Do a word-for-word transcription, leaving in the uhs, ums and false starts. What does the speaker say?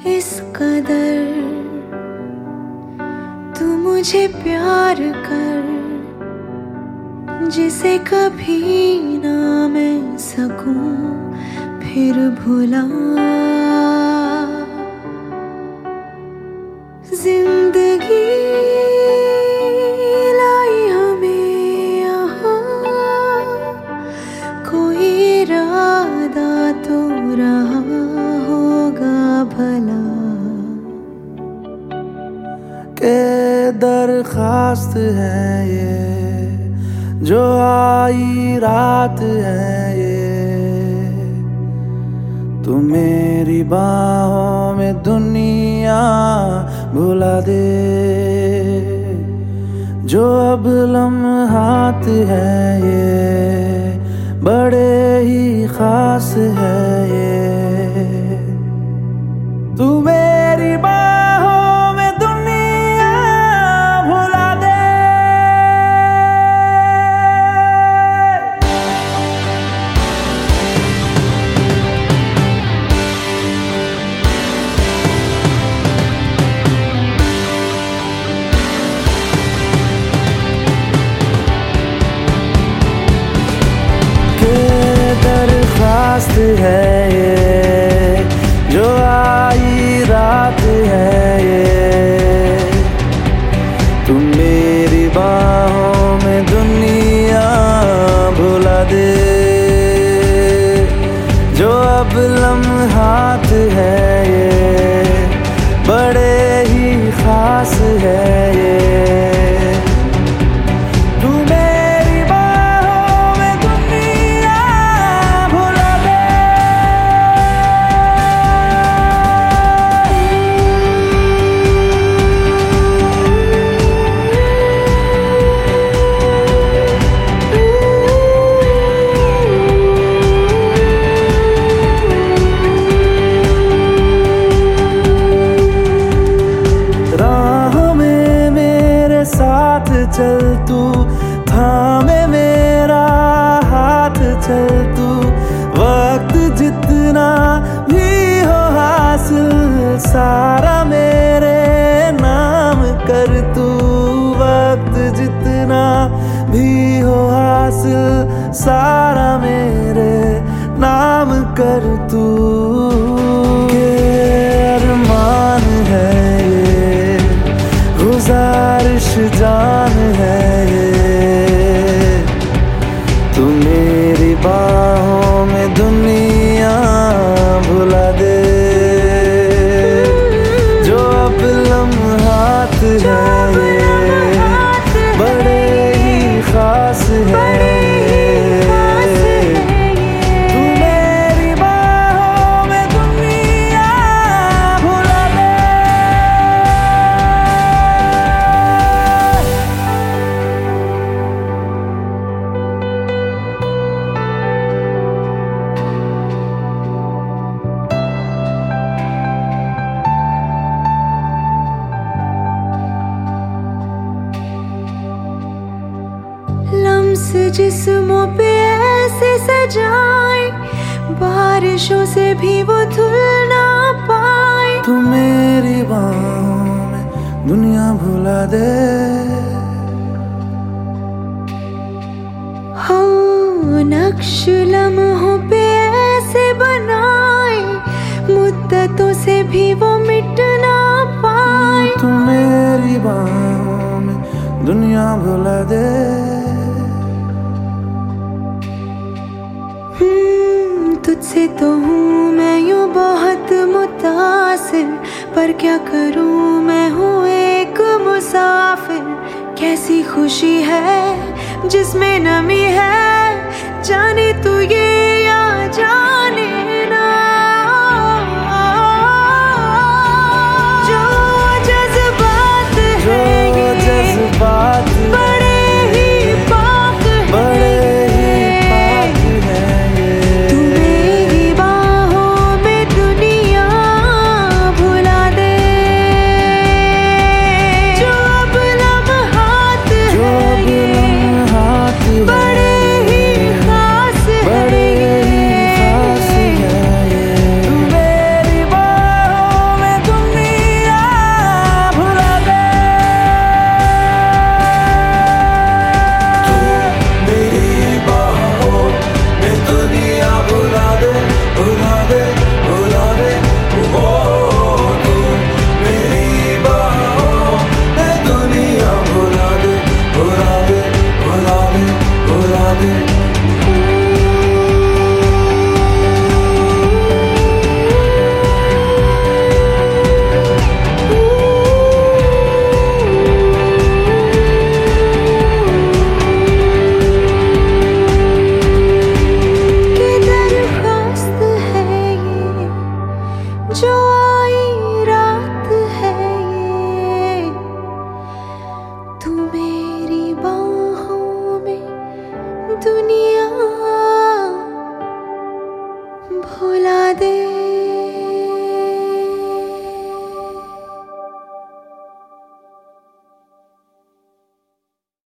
इस कदर तू मुझे प्यार कर, जिसे कभी ना मैं सकूं फिर भुला। जिंदगी लाई हमें यहाँ, कोई इरादा तो रहा होगा भला। के दरखास्त है ये जो आई रात है ये, तू मेरी बाहों में दुनिया भुला दे। जो अब लम्हात है ये बड़े ही खास है ये, तू मेरी बाहों में दुनिया भुला दे। दरखास्त है ये जो आई रात है ये, तुम मेरी बाहों में दुनिया भुला दे। जो अब लम्हात है ये बड़े ही खास है ये, चल तू थामे मेरा हाथ, चल तू वक्त जितना भी हो हासिल सारा मेरे नाम कर तू। वक्त जितना भी हो हासिल सारा मेरे नाम कर तू। के अरमान है ये गुजारिश जान है ये, तू मेरी बाहों में दुनिया भुला दे। जो अब लम्हात है ये बड़े ही खास है, जिस्मों पे ऐसे सजाए बारिशों से भी वो धुल ना पाए। तू मेरी बाहों में दुनिया भुला दे। हो नक्श लम्हों पे ऐसे बनाए मुद्दतों से भी वो मिट ना पाए। तू मेरी बाहों में दुनिया भुला दे। तुझसे तो हूँ मैं यूँ बहुत मुतासिर, पर क्या करूँ मैं हूँ एक मुसाफिर। कैसी खुशी है जिसमें नमी है, जाने तू ये या जाने ना। जो जज्बात है ये जज्बात बड़े ही पाक बड़े बड़े ही खास है। दे।